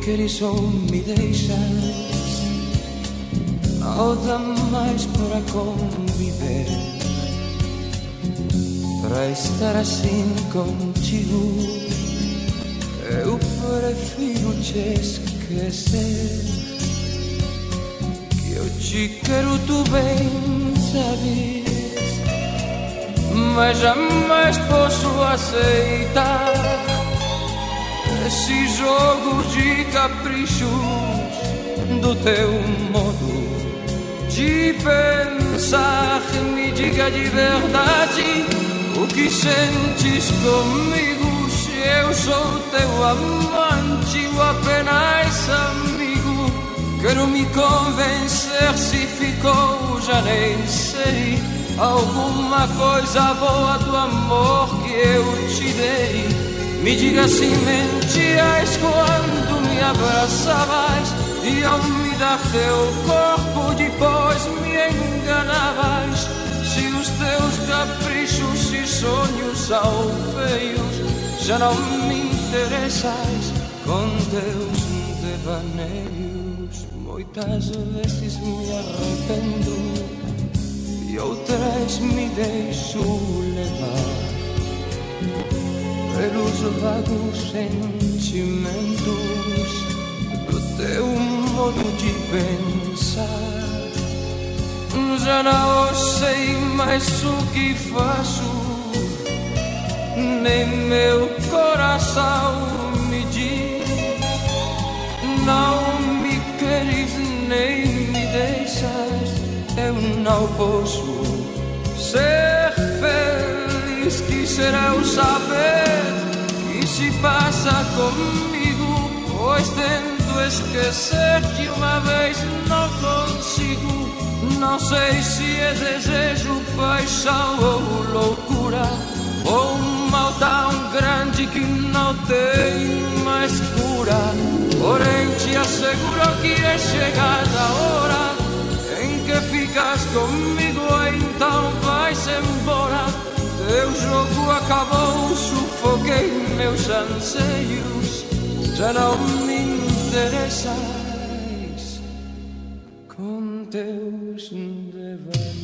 queres ou me deixas, não dá mais para conviver, para estar assim contigo. Eu prefiro te esquecer, que eu te quero, tu bem sabes, mas jamais posso aceitar esse jogo de caprichos do teu modo de pensar. Me diga de verdade o que sentes comigo, se eu sou teu amante ou apenas amigo. Quero me convencer se ficou, já nem sei, alguma coisa boa do amor que eu te dei. Me diga se mentias quando me abraçavas e ao me dar teu corpo depois me enganavas. Se os teus caprichos e sonhos são feios, já não me interessas com teus devaneios. Muitas vezes me arrependo e outras me deixo levar pelos vagos sentimentos do teu modo de pensar. Já não sei mais o que faço, nem meu coração me diz. Não me queres nem me deixas, eu não posso ser feliz. Quisera eu saber que se passa comigo, pois tento esquecer-te uma vez não consigo. Não sei se é desejo, paixão ou loucura, ou um mal tão grande que não tem mais cura. Porém te asseguro que é chegada a hora em que ficas comigo, então vais embora. Teu jogo acabou, sufoquei meus anseios, já não me interessas com teus devaneios.